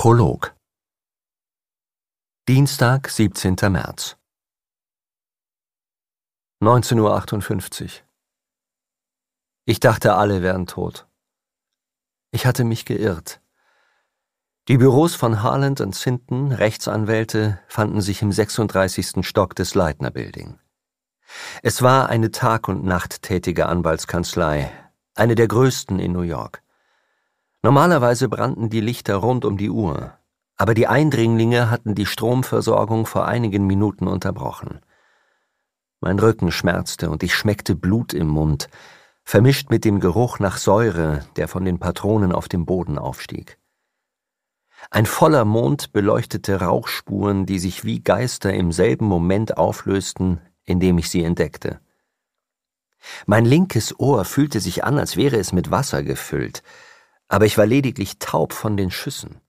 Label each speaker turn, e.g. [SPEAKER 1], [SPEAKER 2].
[SPEAKER 1] Prolog. Dienstag, 17. März. 19:58 Uhr. Ich dachte, alle wären tot. Ich hatte mich geirrt. Die Büros von Harland & Sinton, Rechtsanwälte, fanden sich im 36. Stock des Leitner Building. Es war eine Tag- und Nacht-tätige Anwaltskanzlei, eine der größten in New York. Normalerweise brannten die Lichter rund um die Uhr, aber die Eindringlinge hatten die Stromversorgung vor einigen Minuten unterbrochen. Mein Rücken schmerzte und ich schmeckte Blut im Mund, vermischt mit dem Geruch nach Säure, der von den Patronen auf dem Boden aufstieg. Ein voller Mond beleuchtete Rauchspuren, die sich wie Geister im selben Moment auflösten, in dem ich sie entdeckte. Mein linkes Ohr fühlte sich an, als wäre es mit Wasser gefüllt, aber ich war lediglich taub von den Schüssen.